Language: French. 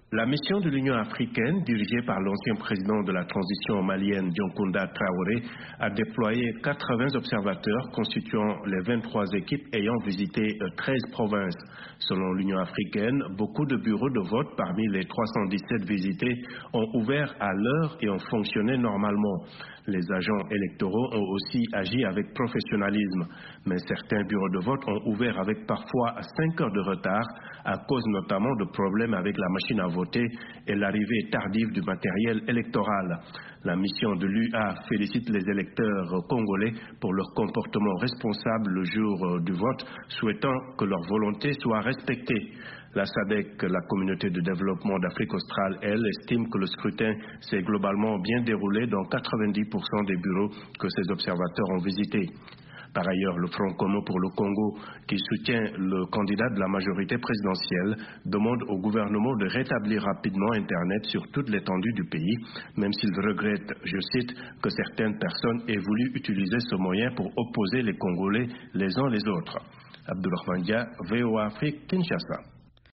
La mission de l'Union africaine, dirigée par l'ancien président de la transition malienne Dioncounda Traoré, a déployé 80 observateurs constituant les 23 équipes ayant visité 13 provinces. Selon l'Union africaine, beaucoup de bureaux de vote parmi les 317 visités ont ouvert à l'heure et ont fonctionné normalement. Les agents électoraux ont aussi agi avec professionnalisme, mais certains bureaux de vote ont ouvert avec parfois 5 heures de retard à cause notamment de problèmes avec la machine à voter et l'arrivée tardive du matériel électoral. La mission de l'UA félicite les électeurs congolais pour leur comportement responsable le jour du vote, souhaitant que leur volonté soit respectée. La SADC, la communauté de développement d'Afrique australe, elle, estime que le scrutin s'est globalement bien déroulé dans 90% des bureaux que ces observateurs ont visités. Par ailleurs, le Front commun pour le Congo, qui soutient le candidat de la majorité présidentielle, demande au gouvernement de rétablir rapidement Internet sur toute l'étendue du pays, même s'il regrette, je cite, que certaines personnes aient voulu utiliser ce moyen pour opposer les Congolais les uns les autres. Abdourahmane Dia, VOA Afrique, Kinshasa.